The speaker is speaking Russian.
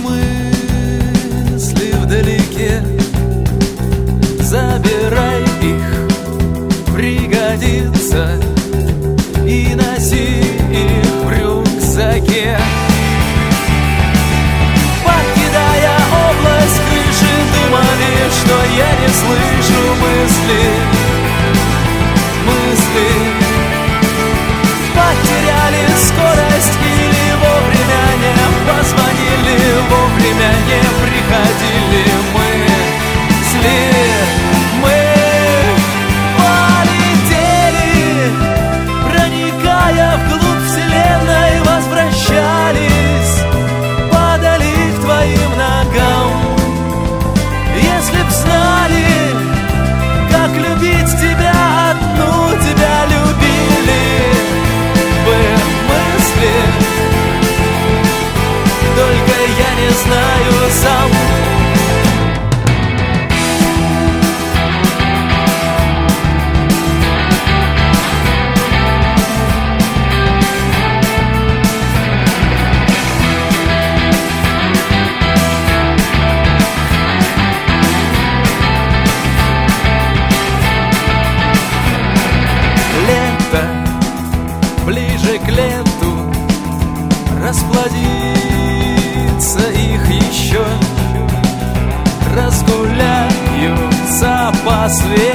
мысли вдалеке, забирай их, пригодится, и носи их в рюкзаке. Покидая область крыши, думали, что я не слышу мысли. Потеряли скорость или вовремя не позвонили, вовремя не приходили. Мы полетели, проникая вглубь вселенной, возвращались, падали к твоим ногам. Если б знали, как любить тебя одну, тебя любили бы мысли, только я не знаю сам. Ближе к лету расплодится их еще, разгуляются по свету.